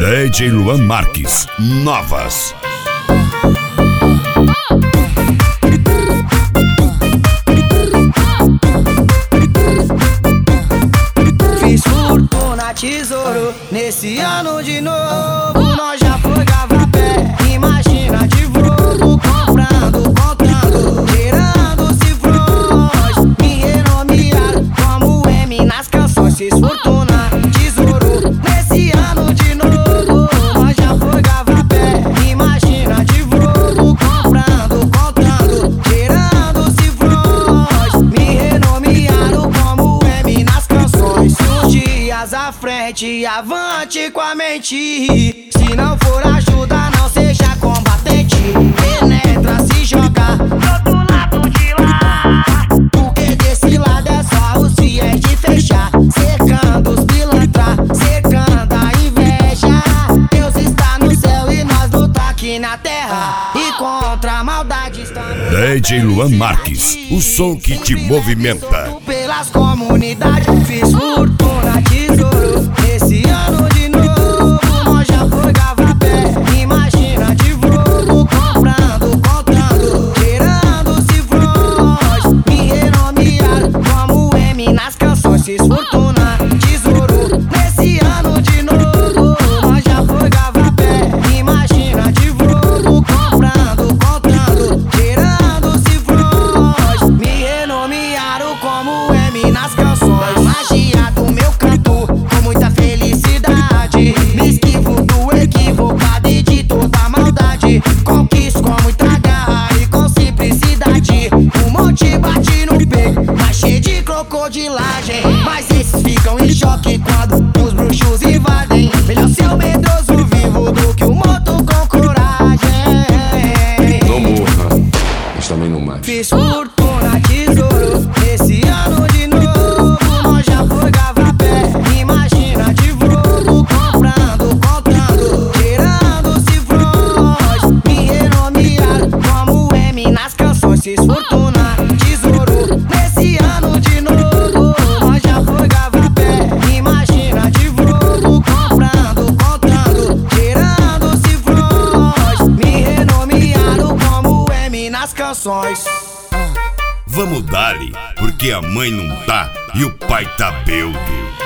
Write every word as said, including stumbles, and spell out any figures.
D J Luan Marques, novas. Fiz fortuna, tesouro, nesse ano de novo. Nós já foi gavapé, imagina de voo. Comprando, contando, gerando cifrões. Me renomearam como M nas canções. Fiz fortuna, tesouro, nesse ano de novo. Nós já foi gavapé, imagina de voo. Comprando, contando, gerando cifrões. Me renomearam como M nas canções. Uns dias à frente, avante com a mente. Se não for ajuda, não seja combatente. Penetra, se joga do outro lado de lá, porque desse lado é só os fiéis de fechar. Cercando os pilantras, cercando a inveja. Deus está no céu e nós luta aqui na terra. E contra a maldade estamos. D J Luan Marques, o som que te movimenta. Pelas comunidades, fiz fortuna, tesouro, esse ano de novo. Nós já foi gavapé, imagina de voo. Comprando, contando, gerando cifrões. Me renomearam como M nas canções. Fiz fortuna, tesouro, nesse ano de novo. Nós já foi gavapé, imagina de voo. Comprando, contando, gerando cifrões. Me renomearam como M nas canções. Magia do meu canto, com muita felicidade. Me esquivo do equivocado e de toda maldade. Conquisto com muita garra e com simplicidade. Um monte bate no peito, mas cheio de crocodilagem. Mas esses ficam em choque quando os bruxos invadem. Melhor ser o medroso vivo do que o morto com coragem. Não morra, mas também não mate. Fiz fortuna, tesouro, esse ano de novo. Nós já foi gavapé, imagina de voo. Comprando, contando, gerando cifrões. Me renomearam como M nas canções. Fiz fortuna, tesouro, nesse ano de novo. Nós já foi gavapé, imagina de voo. Comprando, contando, gerando cifrões. Me renomearam como M nas canções. Vamos dar-lhe, porque a mãe não tá e o pai tá beldo.